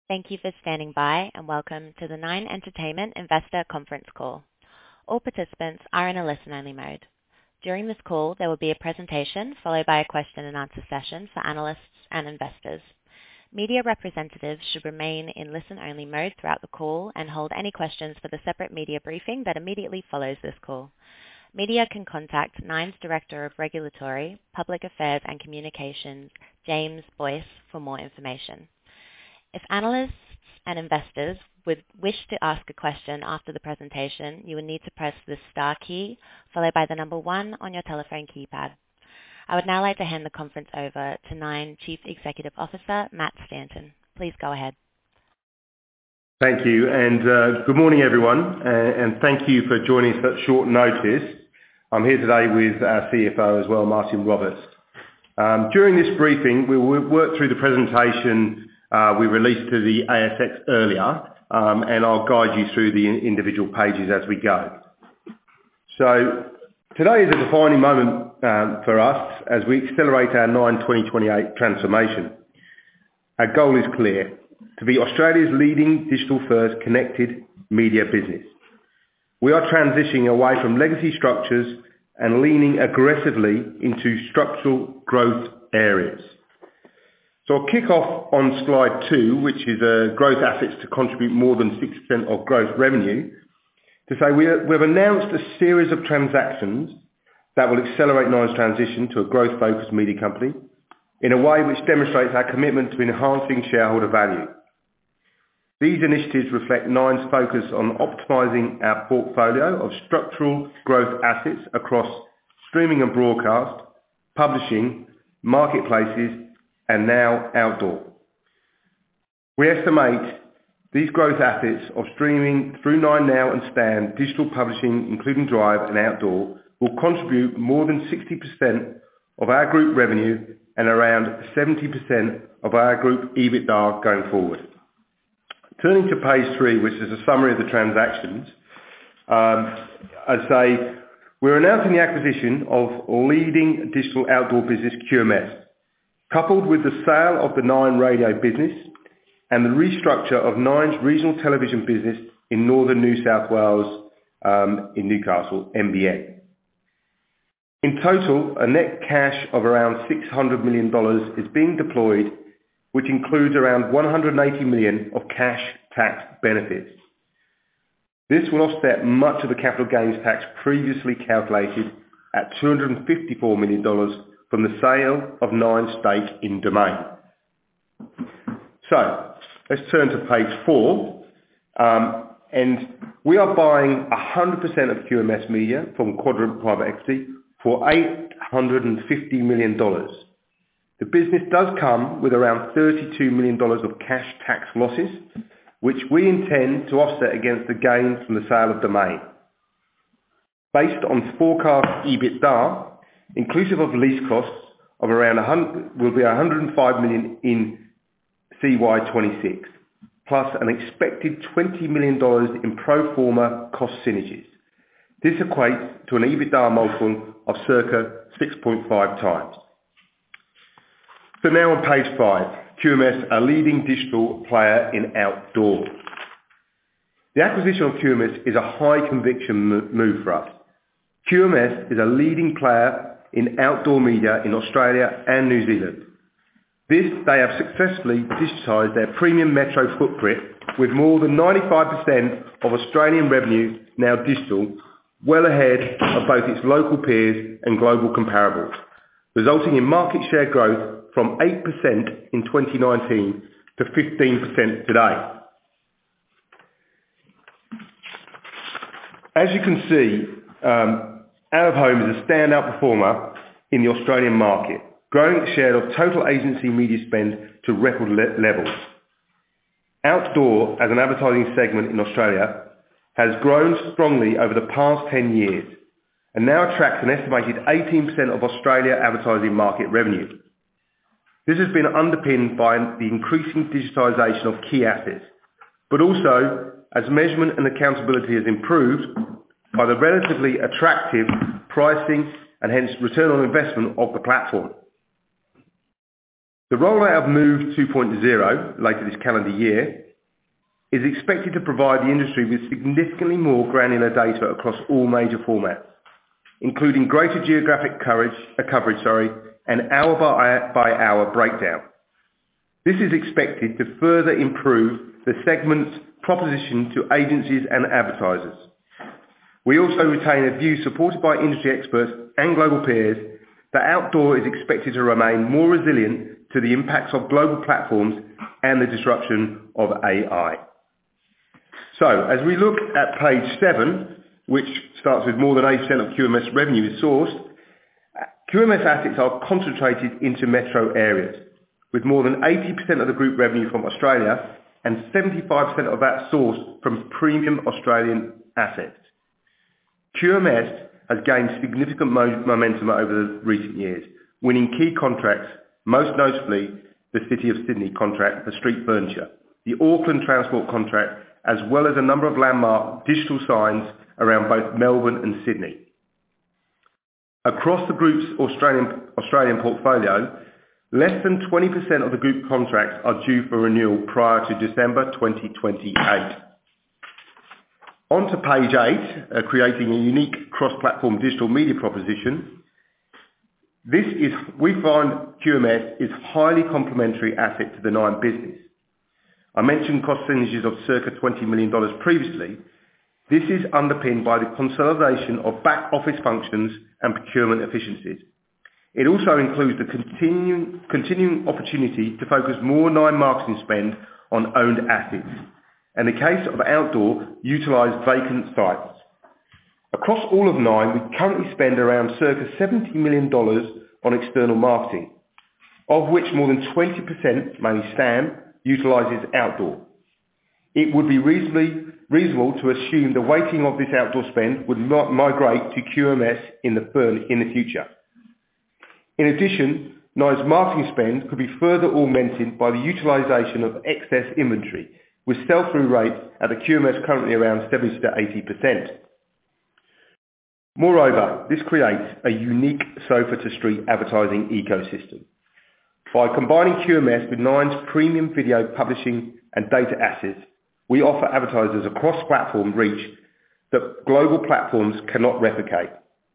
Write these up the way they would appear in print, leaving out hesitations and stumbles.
Thank you for standing by, and welcome to the Nine Entertainment Investor Conference Call. All participants are in a listen-only mode. During this call, there will be a presentation followed by a question-and-answer session for analysts and investors. Media representatives should remain in listen-only mode throughout the call and hold any questions for the separate media briefing that immediately follows this call. Media can contact Nine's Director of Regulatory, Public Affairs and Communications, James Boyce, for more information. If analysts and investors would wish to ask a question after the presentation, you will need to press the star key followed by the number 1 on your telephone keypad. I would now like to hand the conference over to Nine Chief Executive Officer, Matt Stanton. Please go ahead. Thank you, and good morning everyone, and thank you for joining such short notice. I'm here today with our CFO as well, Martin Roberts. During this briefing, we will work through the presentation we released to the ASX earlier, and I'll guide you through the individual pages as we go. So today is a defining moment for us as we accelerate our Nine 2028 transformation. Our goal is clear: to be Australia's leading digital-first connected media business. We are transitioning away from legacy structures and leaning aggressively into structural growth areas. So I'll kick off on slide 2, which is growth assets to contribute more than 6% of growth revenue, to say we've announced a series of transactions that will accelerate Nine's transition to a growth-focused media company in a way which demonstrates our commitment to enhancing shareholder value. These initiatives reflect Nine's focus on optimising our portfolio of structural growth assets across streaming and broadcast, publishing, marketplaces, and now outdoor. We estimate these growth assets of streaming through 9Now and Stan, digital publishing, including Drive and outdoor, will contribute more than 60% of our group revenue and around 70% of our group EBITDA going forward. Turning to page 3, which is a summary of the transactions, I'd say we're announcing the acquisition of leading digital outdoor business QMS, coupled with the sale of the Nine Radio business and the restructure of Nine's regional television business in northern New South Wales in Newcastle, NBN. In total, a net cash of around $600 million is being deployed, which includes around $180 million of cash tax benefits. This will offset much of the capital gains tax previously calculated at $254 million from the sale of Nine's stake in Domain. So, let's turn to page 4. And we are buying 100% of QMS Media from Quadrant Private Equity for $850 million. The business does come with around $32 million of cash tax losses, which we intend to offset against the gains from the sale of Domain. Based on forecast EBITDA, inclusive of lease costs of around $105 million in CY26, plus an expected $20 million in pro forma cost synergies. This equates to an EBITDA multiple of circa 6.5 times. So now on page 5, QMS, a leading digital player in outdoor. The acquisition of QMS is a high conviction move for us. QMS is a leading player in outdoor media in Australia and New Zealand. They have successfully digitised their premium metro footprint with more than 95% of Australian revenue now digital, well ahead of both its local peers and global comparables, resulting in market share growth from 8% in 2019 to 15% today. As you can see, out-of-home is a standout performer in the Australian market, growing its share of total agency media spend to record levels. Outdoor, as an advertising segment in Australia, has grown strongly over the past 10 years and now attracts an estimated 18% of Australia advertising market revenue. This has been underpinned by the increasing digitisation of key assets, but also as measurement and accountability has improved by the relatively attractive pricing and hence return on investment of the platform. The rollout of Move 2.0 later this calendar year is expected to provide the industry with significantly more granular data across all major formats, including greater geographic coverage, and hour-by-hour breakdown. This is expected to further improve the segment's proposition to agencies and advertisers. We also retain a view supported by industry experts and global peers that outdoor is expected to remain more resilient to the impacts of global platforms and the disruption of AI. So, as we look at page 7, which starts with more than 8% of QMS revenue is sourced, QMS assets are concentrated into metro areas, with more than 80% of the group revenue from Australia and 75% of that sourced from premium Australian assets. QMS has gained significant momentum over the recent years, winning key contracts, most notably the City of Sydney contract for street furniture, the Auckland Transport contract, as well as a number of landmark digital signs around both Melbourne and Sydney. Across the group's Australian portfolio, less than 20% of the group contracts are due for renewal prior to December 2028. On to page 8, creating a unique cross-platform digital media proposition. We find QMS is highly complementary asset to the Nine business. I mentioned cost synergies of circa $20 million previously. This is underpinned by the consolidation of back office functions and procurement efficiencies. It also includes the continuing opportunity to focus more Nine marketing spend on owned assets. In the case of outdoor, utilise vacant sites. Across all of Nine, we currently spend around circa $70 million on external marketing, of which more than 20%, mainly Stan, utilises outdoor. It would be reasonable to assume the weighting of this outdoor spend would not migrate to QMS in the future. In addition, Nine's marketing spend could be further augmented by the utilisation of excess inventory, with sell-through rates at the QMS currently around 70 to 80%. Moreover, this creates a unique sofa-to-street advertising ecosystem. By combining QMS with Nine's premium video publishing and data assets, we offer advertisers a cross-platform reach that global platforms cannot replicate.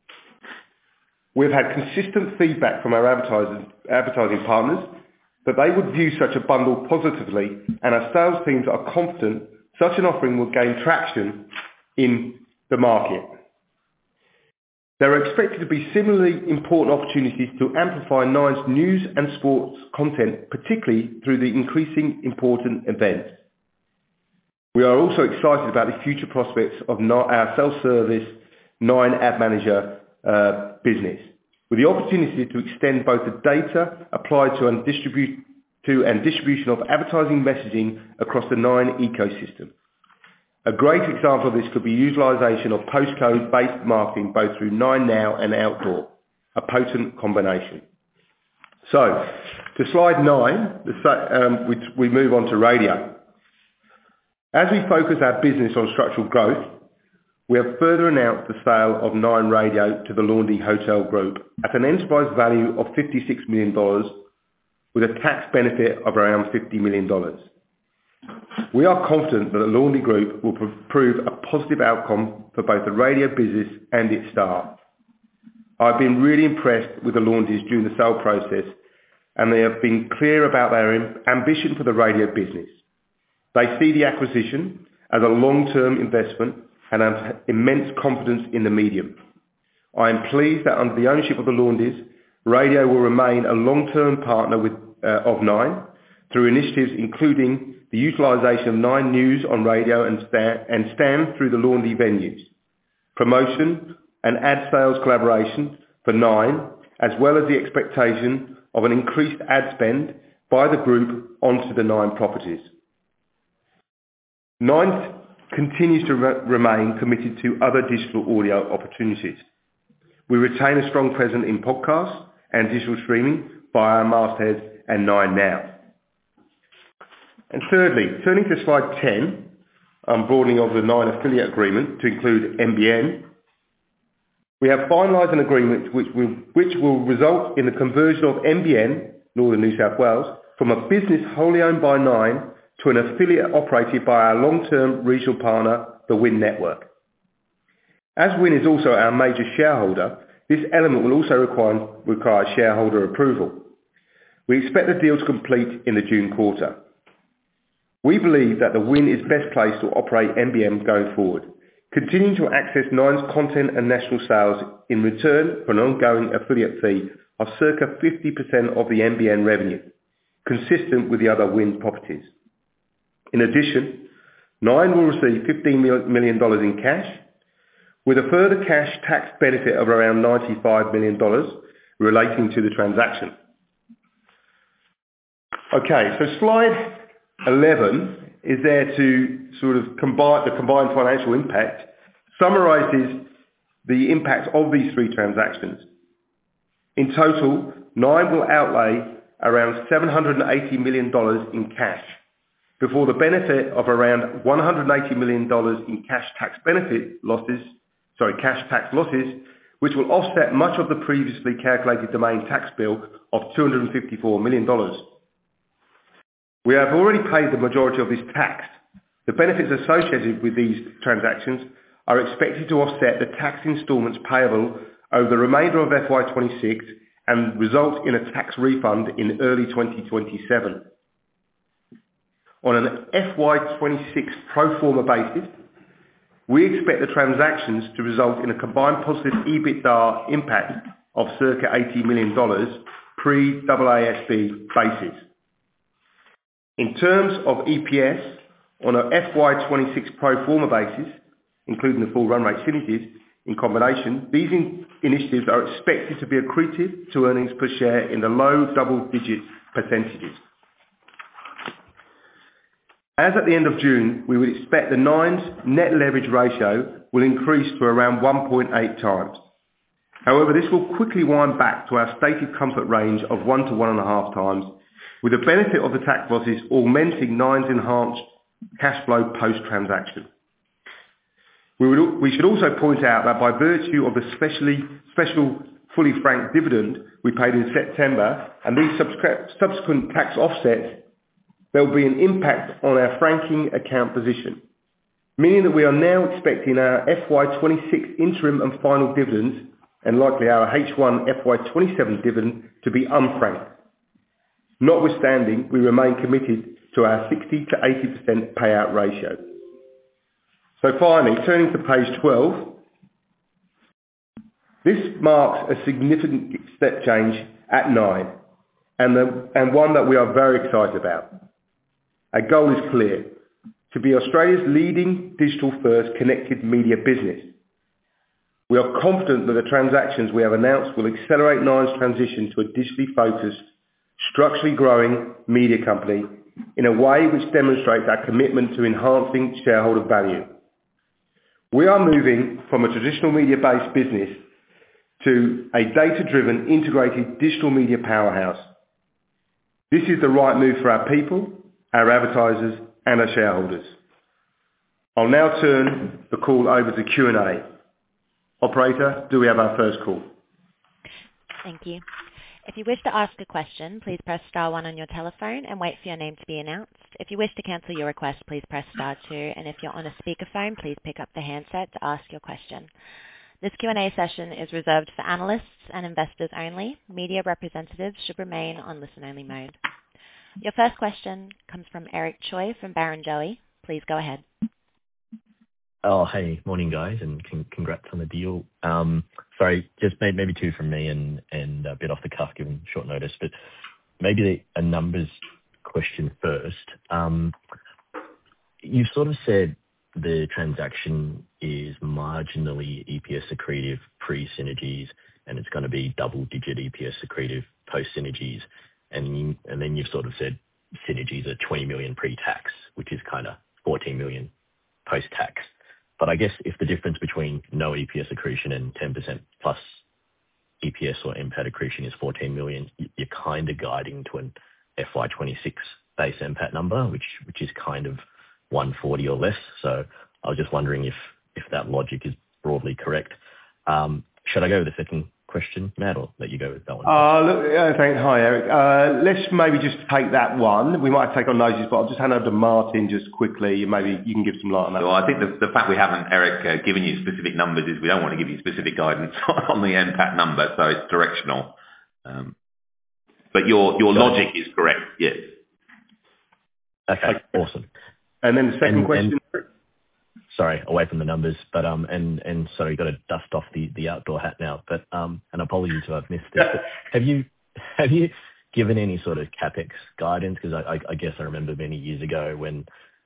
We've had consistent feedback from our advertising partners that they would view such a bundle positively, and our sales teams are confident such an offering will gain traction in the market. There are expected to be similarly important opportunities to amplify Nine's news and sports content, particularly through the increasing important events. We are also excited about the future prospects of our self-service Nine Ad Manager business, with the opportunity to extend both the data applied to and distribution of advertising messaging across the Nine ecosystem. A great example of this could be utilisation of postcode-based marketing both through Nine Now and Outdoor, a potent combination. So, to slide 9, we move on to radio. As we focus our business on structural growth, we have further announced the sale of Nine Radio to the Laundry Hotel Group at an enterprise value of $56 million, with a tax benefit of around $50 million. We are confident that the Laundry Group will prove a positive outcome for both the radio business and its staff. I've been really impressed with the Laundries during the sale process, and they have been clear about their ambition for the radio business. They see the acquisition as a long-term investment and have immense confidence in the medium. I am pleased that under the ownership of the Laundries, radio will remain a long-term partner of Nine through initiatives including the utilisation of Nine News on radio and Stan through the Laundry venues, promotion and ad sales collaboration for Nine, as well as the expectation of an increased ad spend by the group onto the Nine properties. Nine continues to remain committed to other digital audio opportunities. We retain a strong presence in podcasts and digital streaming via our mastheads and Nine Now. And thirdly, turning to slide 10, broadening of the Nine affiliate agreement to include NBN, we have finalised an agreement which will result in the conversion of NBN Northern New South Wales, from a business wholly owned by Nine to an affiliate operated by our long-term regional partner, the WIN Network. As WIN is also our major shareholder, this element will also require shareholder approval. We expect the deal to complete in the June quarter. We believe that the WIN is best placed to operate NBN going forward, continuing to access Nine's content and national sales in return for an ongoing affiliate fee of circa 50% of the NBN revenue, consistent with the other WIN properties. In addition, Nine will receive $15 million in cash, with a further cash tax benefit of around $95 million relating to the transaction. Okay, so slide 11 is there to sort of combine the combined financial impact, summarises the impact of these three transactions. In total, Nine will outlay around $780 million in cash, before the benefit of around $180 million in cash tax losses, which will offset much of the previously calculated domain tax bill of $254 million. We have already paid the majority of this tax. The benefits associated with these transactions are expected to offset the tax instalments payable over the remainder of FY26 and result in a tax refund in early 2027. On an FY26 pro forma basis, we expect the transactions to result in a combined positive EBITDA impact of circa $80 million pre-AASB basis. In terms of EPS, on a FY26 pro forma basis, including the full run rate synergies in combination, these initiatives are expected to be accretive to earnings per share in the low double-digit percentages. As at the end of June, we would expect the Nine's net leverage ratio will increase to around 1.8 times. However, this will quickly wind back to our stated comfort range of 1 to 1.5 times, with the benefit of the tax losses augmenting Nine's enhanced cash flow post-transaction. We should also point out that by virtue of the special fully franked dividend we paid in September and these subsequent tax offsets, there will be an impact on our franking account position, meaning that we are now expecting our FY26 interim and final dividends, and likely our H1 FY27 dividend, to be unfranked. Notwithstanding, we remain committed to our 60 to 80% payout ratio. So finally, turning to page 12, this marks a significant step change at Nine, and one that we are very excited about. Our goal is clear: to be Australia's leading digital-first connected media business. We are confident that the transactions we have announced will accelerate Nine's transition to a digitally focused, structurally growing media company in a way which demonstrates our commitment to enhancing shareholder value. We are moving from a traditional media-based business to a data-driven, integrated digital media powerhouse. This is the right move for our people, our advertisers and our shareholders. I'll now turn the call over to Q&A. Operator, do we have our first call? Thank you. If you wish to ask a question, please press star 1 on your telephone and wait for your name to be announced. If you wish to cancel your request, please press star 2. And if you're on a speakerphone, please pick up the handset to ask your question. This Q&A session is reserved for analysts and investors only. Media representatives should remain on listen-only mode. Your first question comes from Eric Choi from Barrenjoey. Please go ahead. Oh, hey, morning guys, and congrats on the deal. Sorry, just maybe two from me and a bit off the cuff given short notice, but maybe a numbers question first. You sort of said the transaction is marginally EPS accretive pre-synergies, and it's going to be double-digit EPS accretive post-synergies. And then you've sort of said synergies are 20 million pre-tax, which is kind of 14 million post-tax. But I guess if the difference between no EPS accretion and 10% plus EPS or NPAT accretion is 14 million, you're kind of guiding to an FY26 base NPAT number, which is kind of 140 or less. So I was just wondering if that logic is broadly correct. Should I go with the second question, Matt, or let you go with that one? Hi, Eric. Let's maybe just take that one. We might take on notice, but I'll just hand over to Martin just quickly, and maybe you can give some light on that. So I think the fact we haven't, Eric, given you specific numbers is we don't want to give you specific guidance on the NPAT number, so it's directional. But your logic is correct, yes. Okay, awesome. And then the second question. Sorry, away from the numbers, but and sorry, got to dust off the outdoor hat now. But and apologies if I've missed this. But have you given any sort of capex guidance? Because I guess I remember many years ago when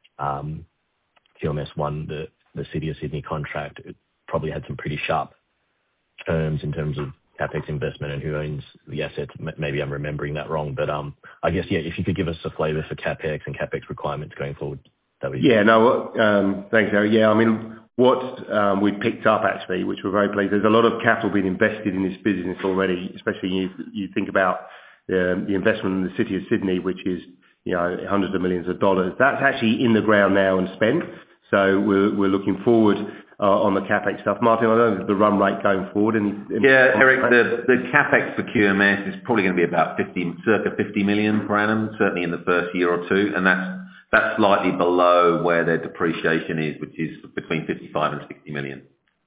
QMS won the City of Sydney contract, it probably had some pretty sharp terms in terms of capex investment and who owns the assets. Maybe I'm remembering that wrong, but I guess if you could give us a flavour for capex and capex requirements going forward. Yeah, no, thanks, Eric. Yeah, I mean, what we picked up actually, which we're very pleased, there's a lot of capital being invested in this business already, especially if you think about the investment in the City of Sydney, which is, hundreds of millions of dollars. That's actually in the ground now and spent. So we're looking forward on the capex stuff. Martin, I don't know the run rate going forward. Eric, the capex for QMS is probably going to be about circa 50 million per annum, certainly in the first year or two, and that's slightly below where their depreciation is, which is between 55 and 60 million.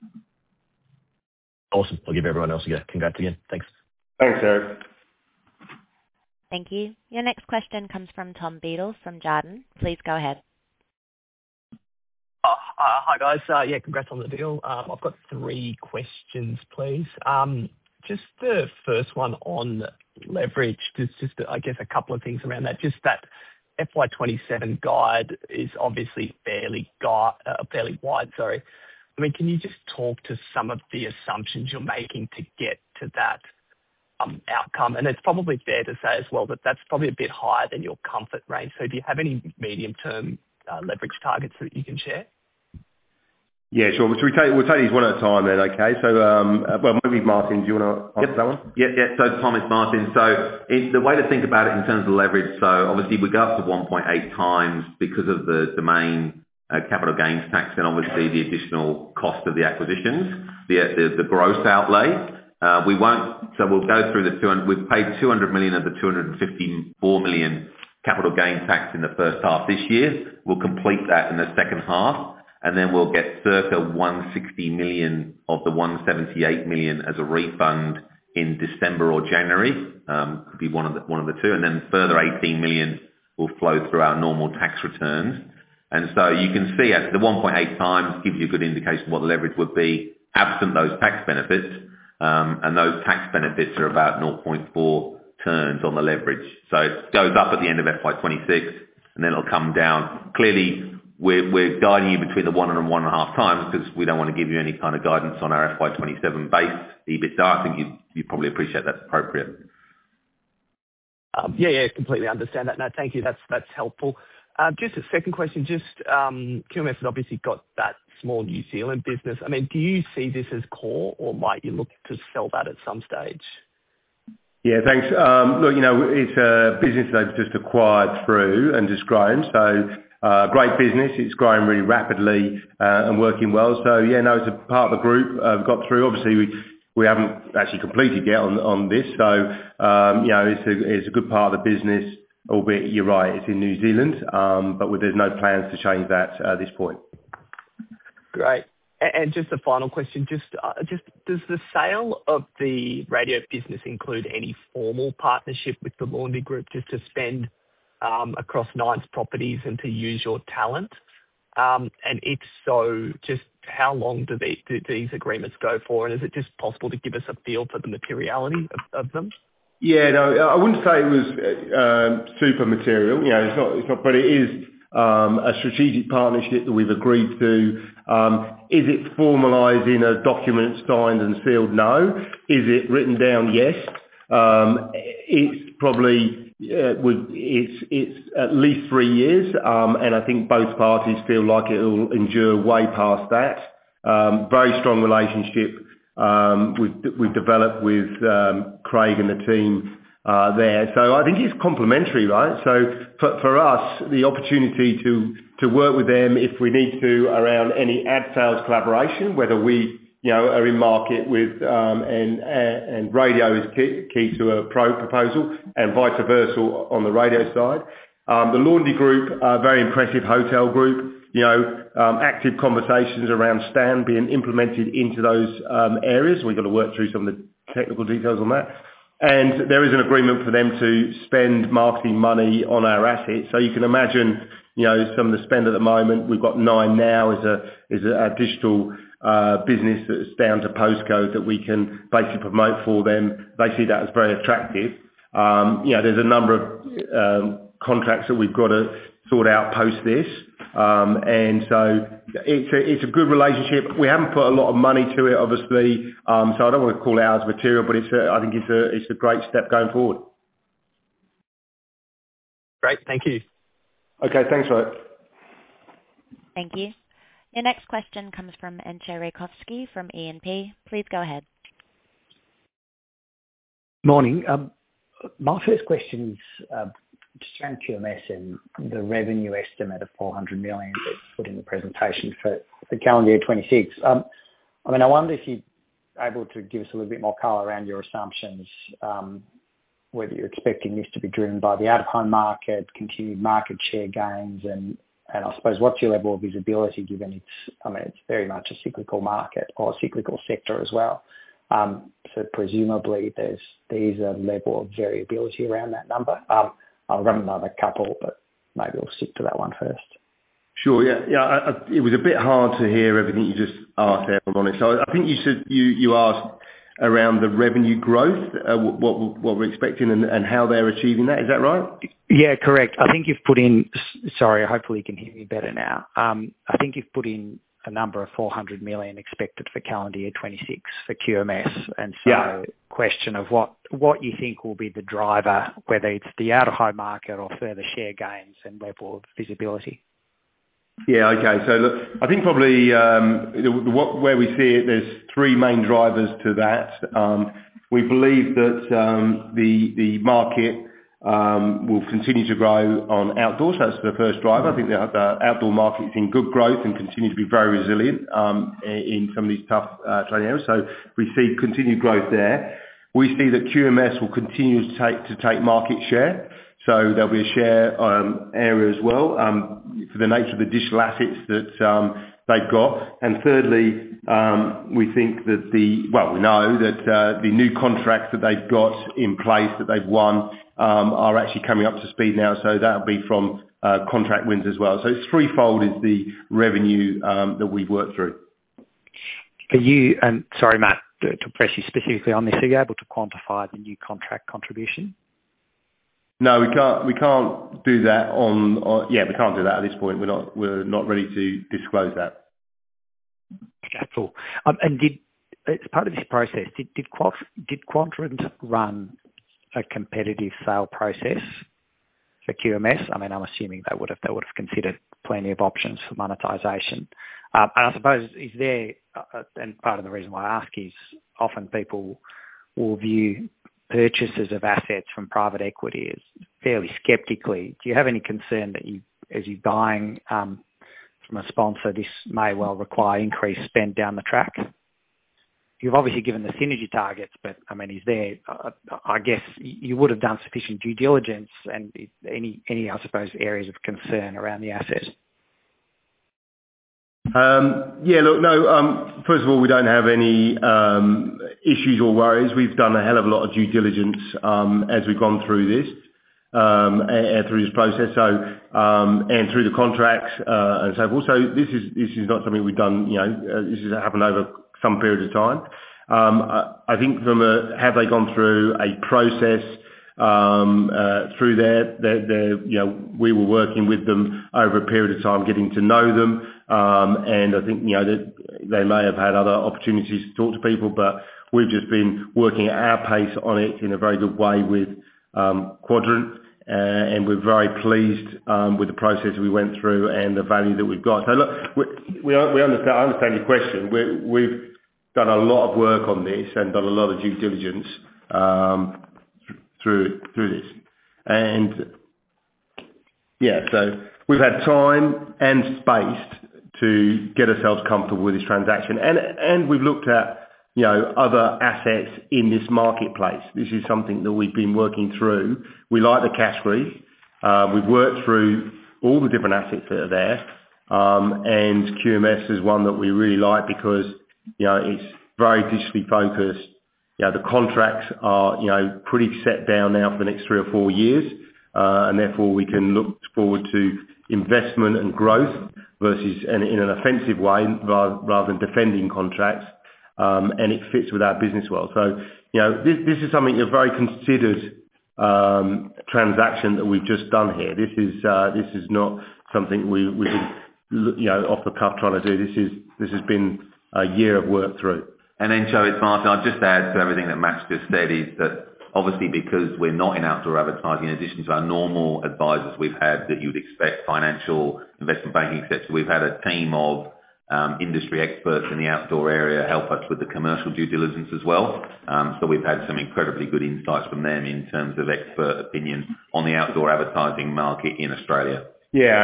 Awesome. I'll give everyone else a go. Congrats again. Thanks. Thanks, Eric. Thank you. Your next question comes from Tom Beadle from Jarden. Please go ahead. Hi, guys. Congrats on the deal. I've got 3 questions, please. Just the first one on leverage, just I guess a couple of things around that. Just that FY27 guide is obviously fairly wide, sorry. I mean, can you just talk to some of the assumptions you're making to get to that outcome? And it's probably fair to say as well that that's probably a bit higher than your comfort range. So do you have any medium-term leverage targets that you can share? Yeah, sure. We'll take these one at a time then, okay? So, maybe Martin, do you want to answer that one? Yeah. So Tom, it's Martin. So the way to think about it in terms of leverage, so obviously we go up to 1.8 times because of the domain capital gains tax and obviously the additional cost of the acquisitions, the gross outlay. We'll go through we've paid 200 million of the 254 million capital gains tax in the first half this year. We'll complete that in the second half. And then we'll get circa 160 million of the 178 million as a refund in December or January. Could be one of the two. And then further 18 million will flow through our normal tax returns. And so you can see at the 1.8 times gives you a good indication of what the leverage would be absent those tax benefits. And those tax benefits are about 0.4 turns on the leverage. So it goes up at the end of FY26 and then it'll come down. Clearly, we're guiding you between the 1 and 1.5 times because we don't want to give you any kind of guidance on our FY27 base EBITDA. I think you probably appreciate that's appropriate. Completely understand that. No, thank you. That's helpful. Just a second question. Just QMS has obviously got that small New Zealand business. I mean, do you see this as core or might you look to sell that at some stage? Yeah, thanks. Look, it's a business they've just acquired through and just grown. So great business. It's growing really rapidly and working well. So it's a part of the group we've got through. Obviously, we haven't actually completed yet on this. So it's a good part of the business. Albeit you're right, it's in New Zealand, but there's no plans to change that at this point. Great. And just a final question, just does the sale of the radio business include any formal partnership with the Laundry Group just to spend across Nine's properties and to use your talent? And if so, just how long do these agreements go for? And is it just possible to give us a feel for the materiality of them? Yeah, no, I wouldn't say it was super material. It's not, but it is a strategic partnership that we've agreed to. Is it formalised in a document signed and sealed? No. Is it written down? Yes. It's probably it's at least 3 years, and I think both parties feel like it will endure way past that. Very strong relationship. We've developed with Craig and the team there. So I think it's complementary, right? So for us, the opportunity to work with them if we need to around any ad sales collaboration, whether we are in market with, and radio is key to a proposal, and vice versa on the radio side. The Laundry Group, very impressive hotel group, active conversations around Stan being implemented into those areas. We've got to work through some of the technical details on that. And there is an agreement for them to spend marketing money on our assets. So you can imagine, some of the spend at the moment. We've got Nine Now as a digital business that's down to postcode that we can basically promote for them. They see that as very attractive. There's a number of contracts that we've got to sort out post this. And so it's a good relationship. We haven't put a lot of money to it, obviously. So I don't want to call it out as material, but I think it's a great step going forward. Great. Thank you. Okay. Thanks, Rohit. Thank you. Your next question comes from Entcho Raykovski from E&P. Please go ahead. Morning. My first question is just around QMS and the revenue estimate of 400 million that's put in the presentation for calendar year 26. I wonder if you're able to give us a little bit more colour around your assumptions, whether you're expecting this to be driven by the out-of-home market, continued market share gains, and I suppose what's your level of visibility given it's very much a cyclical market or a cyclical sector as well. So presumably there's a level of variability around that number. I'll run another couple, but maybe we'll stick to that one first. Sure. Yeah. It was a bit hard to hear everything you just asked there, if I'm honest. So I think you said you asked around the revenue growth, what we're expecting and how they're achieving that. Is that right? Yeah, correct. I think you've put in. Sorry, hopefully you can hear me better now. I think you've put in a number of 400 million expected for calendar year 26 for QMS, and so question of what you think will be the driver, whether it's the out-of-home market or further share gains and level of visibility. Yeah, okay. So look, I think probably where we see it, there's three main drivers to that. We believe that the market will continue to grow on outdoors. That's the first driver. I think the outdoor market is in good growth and continue to be very resilient in some of these tough trading areas. So we see continued growth there. We see that QMS will continue to take market share. So there'll be a share area as well for the nature of the digital assets that they've got. And thirdly, we think that we know that the new contracts that they've got in place that they've won are actually coming up to speed now. So that'll be from contract wins as well. So it's threefold is the revenue that we've worked through. Are you, and sorry, Matt, to press you specifically on this, are you able to quantify the new contract contribution? No, we can't do that we can't do that at this point. We're not ready to disclose that. Okay, cool. And as part of this process, did Quadrant run a competitive sale process for QMS? I'm assuming they would have considered plenty of options for monetisation. And I suppose is there, and part of the reason why I ask is often people will view purchases of assets from private equity as fairly sceptically. Do you have any concern that as you're buying from a sponsor, this may well require increased spend down the track? You've obviously given the synergy targets, but is there, I guess you would have done sufficient due diligence and any, I suppose, areas of concern around the asset? First of all, we don't have any issues or worries. We've done a hell of a lot of due diligence as we've gone through this process. So and through the contracts and so forth. So this is not something we've done. This has happened over some period of time. I think have they gone through a process through there? We were working with them over a period of time, getting to know them, and I think that they may have had other opportunities to talk to people, but we've just been working at our pace on it in a very good way with Quadrant, and we're very pleased with the process we went through and the value that we've got. So look, we understand. I understand your question. We've done a lot of work on this and done a lot of due diligence through this, and so we've had time and space to get ourselves comfortable with this transaction. And we've looked at, other assets in this marketplace. This is something that we've been working through. We like the category. We've worked through all the different assets that are there. And QMS is one that we really like because, it's very digitally focused. The contracts are, pretty set down now for the next 3 or 4 years. And therefore we can look forward to investment and growth versus in an offensive way rather than defending contracts. And it fits with our business well. So, this is something, a very considered transaction that we've just done here. This is not something we off the cuff trying to do. This has been a year of work through. And then, Joe, it's Martin. I'll just add to everything that Matt's just said is that obviously because we're not in outdoor advertising, in addition to our normal advisors we've had that you'd expect, financial, investment banking, etc., we've had a team of industry experts in the outdoor area help us with the commercial due diligence as well. So we've had some incredibly good insights from them in terms of expert opinion on the outdoor advertising market in Australia. Yeah,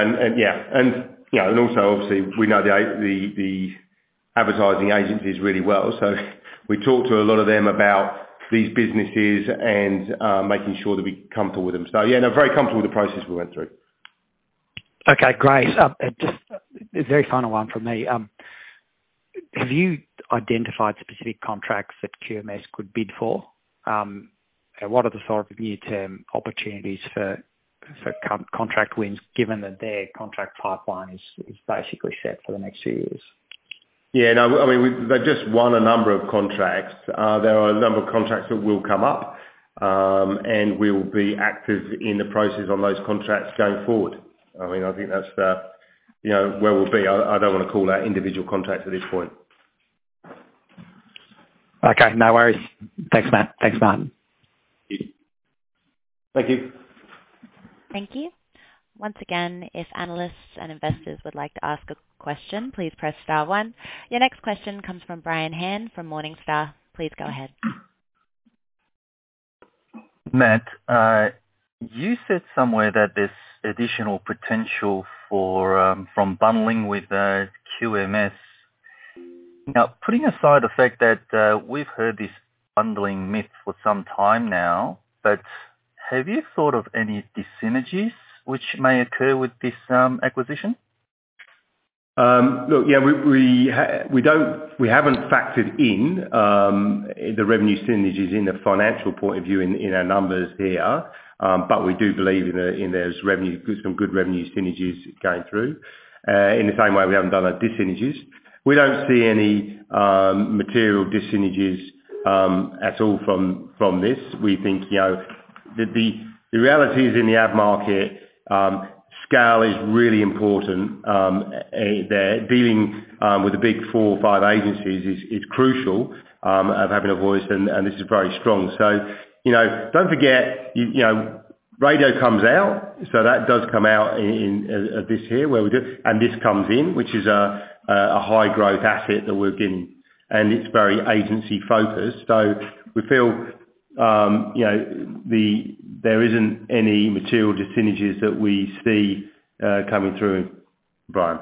and also obviously we know the advertising agencies really well. So we talk to a lot of them about these businesses and making sure that we're comfortable with them. So very comfortable with the process we went through. Okay, great. Just a very final one from me. Have you identified specific contracts that QMS could bid for? And what are the sort of near-term opportunities for contract wins, given that their contract pipeline is basically set for the next few years? Yeah, no, I mean, they've just won a number of contracts. There are a number of contracts that will come up, and we will be active in the process on those contracts going forward. I mean, I think that's, where we'll be. I don't want to call out individual contracts at this point. Okay, no worries. Thanks, Matt. Thanks, Martin. Thank you. Thank you. Once again, if analysts and investors would like to ask a question, please press star 1. Your next question comes from Brian Han from Morningstar. Please go ahead. Matt, you said somewhere that there's additional potential from bundling with QMS. Now, putting aside the fact that we've heard this bundling myth for some time now, but have you thought of any dyssynergies which may occur with this acquisition? Look, yeah, we haven't factored in the revenue synergies in the financial point of view in our numbers here, but we do believe in there's some good revenue synergies going through. In the same way, we haven't done our dyssynergies. We don't see any material dyssynergies at all from this. We think the reality is in the ad market. Scale is really important there. Dealing with the big 4 or 5 agencies is crucial of having a voice, and this is very strong. So, don't forget, radio comes out, so that does come out in this here where we do, and this comes in, which is a high growth asset that we're getting, and it's very agency focused. So we feel, there isn't any material dyssynergies that we see coming through, Brian.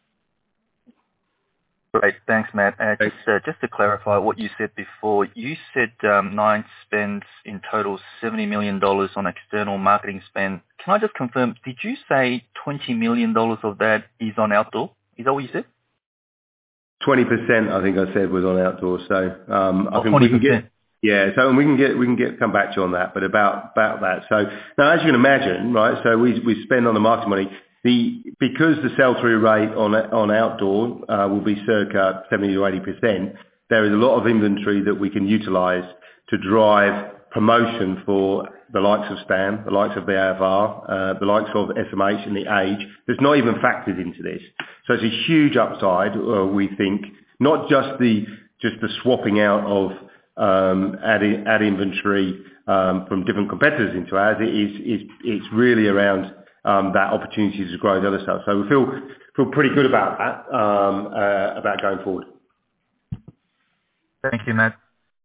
Great, thanks, Matt. Just to clarify what you said before, you said Nine spends in total $70 million on external marketing spend. Can I just confirm, did you say $20 million of that is on outdoor? Is that what you said? 20%, I think I said, was on outdoor. So I think 20%. We can get. Yeah, so we can come back to you on that, but about that. So now, as you can imagine, right? So we spend on the marketing money. Because the sell-through rate on outdoor will be circa 70 to 80%. There is a lot of inventory that we can utilise to drive promotion for the likes of Stan, the likes of the AFR, the likes of SMH and the Age. That's not even factored into this. So it's a huge upside. We think not just the swapping out of ad inventory from different competitors into ours. It's really around that opportunity to grow the other stuff. So we feel pretty good about that, about going forward. Thank you, Matt.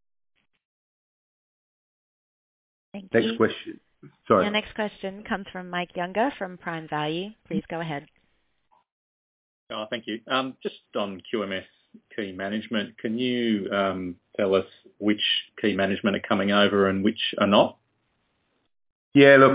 Thank you. Next question. Sorry. Your next question comes from Mike Younger from Prime Value. Please go ahead. Thank you. Just on QMS key management, can you tell us which key management are coming over and which are not? Yeah, look,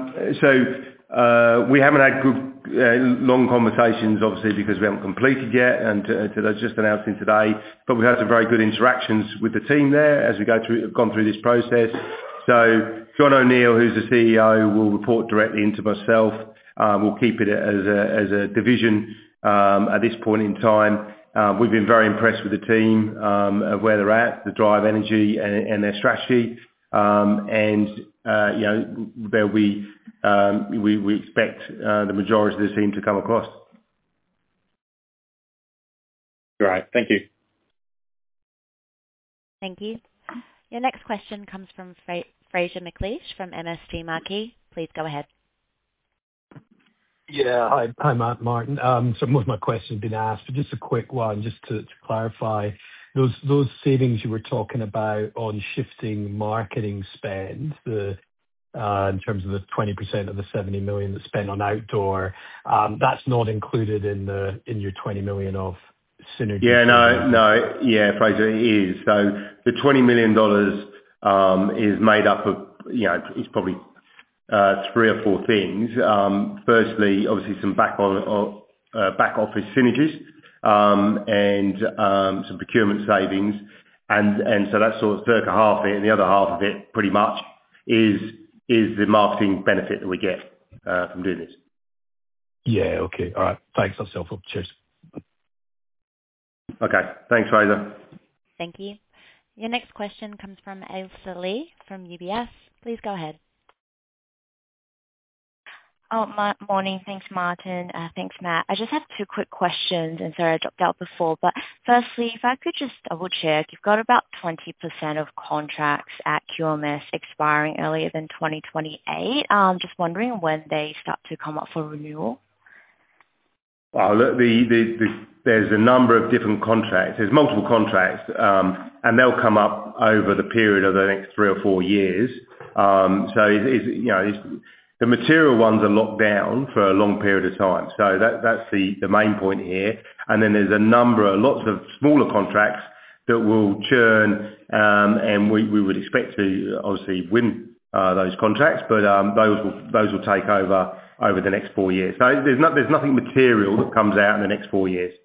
we haven't had good long conversations, obviously, because we haven't completed yet, and they're just announcing today. But we've had some very good interactions with the team there as we gone through this process. So John O'Neill, who's the CEO, will report directly into myself. We'll keep it as a division at this point in time. We've been very impressed with the team of where they're at, the drive, energy, and their strategy. There'll be we expect the majority of the team to come across. Great, thank you. Thank you. Your next question comes from Fraser McLeish from MST Marquee. Please go ahead. Yeah, hi, Martin. So most of my questions have been asked, but just a quick one, just to clarify. Those savings you were talking about on shifting marketing spend, in terms of the 20% of the 70 million that's spent on outdoor, that's not included in your 20 million of synergy. Yeah, no, yeah, Fraser, it is. So the 20 million dollars is made up of, it's probably 3 or 4 things. Firstly, obviously some back office synergies, and some procurement savings, and so that's sort of circa half of it, and the other half of it pretty much is the marketing benefit that we get from doing this. Yeah, okay, all right. Thanks, that's helpful. Cheers. Okay, thanks, Fraser. Thank you. Your next question comes from Ailsa Lee from UBS. Please go ahead. Morning. Thanks, Martin. Thanks, Matt. I just have 2 quick questions, and sorry I dropped out before. But firstly, if I could just double check, you've got about 20% of contracts at QMS expiring earlier than 2028. Just wondering when they start to come up for renewal. Well, look, there's a number of different contracts. There's multiple contracts, and they'll come up over the period of the next 3 or 4 years. The material ones are locked down for a long period of time. So that's the main point here. And then there's lots of smaller contracts that will churn, and we would expect to obviously win those contracts, but those will take over the next 4 years. So there's nothing material that comes out in the next 4 years.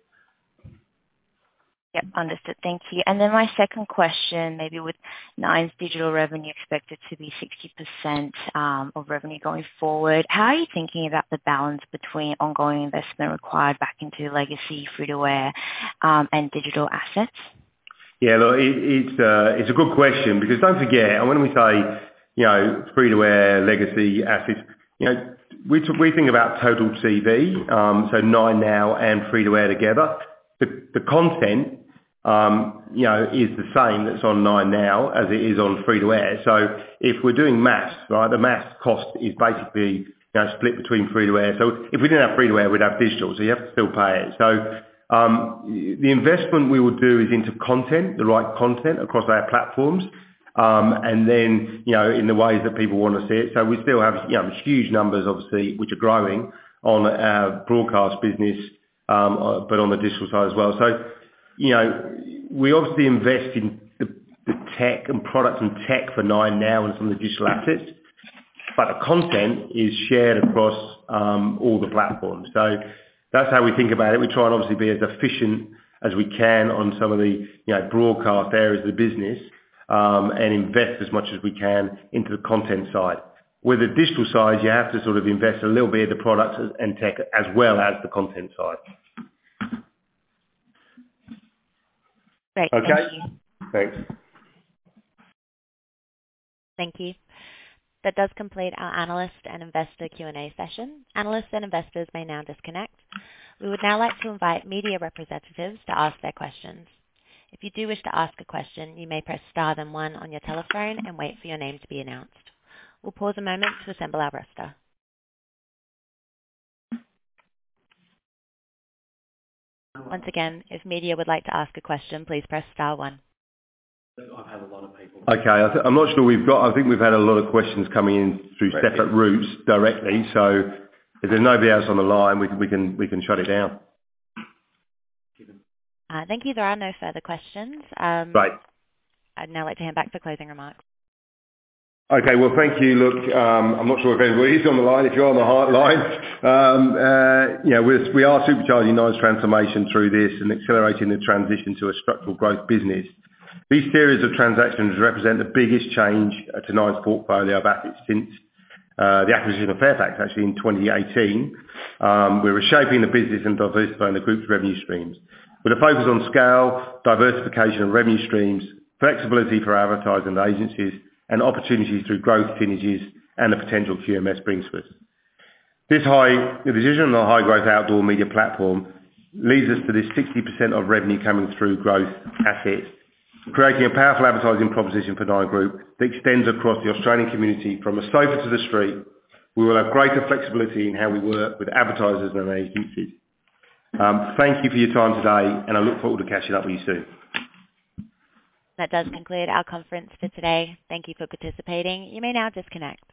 Yep, understood. Thank you. And then my second question, maybe with Nine's digital revenue expected to be 60% of revenue going forward, how are you thinking about the balance between ongoing investment required back into legacy free-to-air and digital assets? Yeah, look, it's a good question, because don't forget, and when we say free-to-air legacy assets, we think about total TV, so 9Now and free-to-air together. The content, is the same that's on 9Now as it is on free-to-air. So if we're doing maths, right, the maths cost is basically split between free-to-air. So if we didn't have free-to-air, we'd have digital, so you have to still pay it. So the investment we will do is into content, the right content across our platforms, and then in the ways that people want to see it. So we still have huge numbers, obviously, which are growing on our broadcast business, but on the digital side as well. So we obviously invest in the tech and products and tech for 9Now and some of the digital assets, but the content is shared across all the platforms. So that's how we think about it. We try and obviously be as efficient as we can on some of the broadcast areas of the business, and invest as much as we can into the content side. With the digital side, you have to sort of invest a little bit in the products and tech as well as the content side. Great. Okay. Thank you. Thanks. Thank you. That does complete our analyst and investor Q&A session. Analysts and investors may now disconnect. We would now like to invite media representatives to ask their questions. If you do wish to ask a question, you may press star then 1 on your telephone and wait for your name to be announced. We'll pause a moment to assemble our roster. Once again, if media would like to ask a question, please press star 1. I've had a lot of people. Okay, I'm not sure I think we've had a lot of questions coming in through separate routes directly. So if there's nobody else on the line, we can shut it down. Thank you. There are no further questions. Right. I'd now like to hand back for closing remarks. Okay. Well, thank you. Look, I'm not sure if anybody is on the line. If you're on the line, we are supercharging Nine's transformation through this and accelerating the transition to a structural growth business. These series of transactions represent the biggest change to Nine's portfolio of assets since the acquisition of Fairfax, actually, in 2018. We're reshaping the business and diversifying the group's revenue streams. With a focus on scale, diversification of revenue streams, flexibility for advertising agencies, and opportunities through growth synergies and the potential QMS brings to us. The decision on the high growth outdoor media platform leads us to this 60% of revenue coming through growth assets, creating a powerful advertising proposition for Nine Group that extends across the Australian community from a sofa to the street. We will have greater flexibility in how we work with advertisers and agencies. Thank you for your time today, and I look forward to catching up with you soon. That does conclude our conference for today. Thank you for participating. You may now disconnect.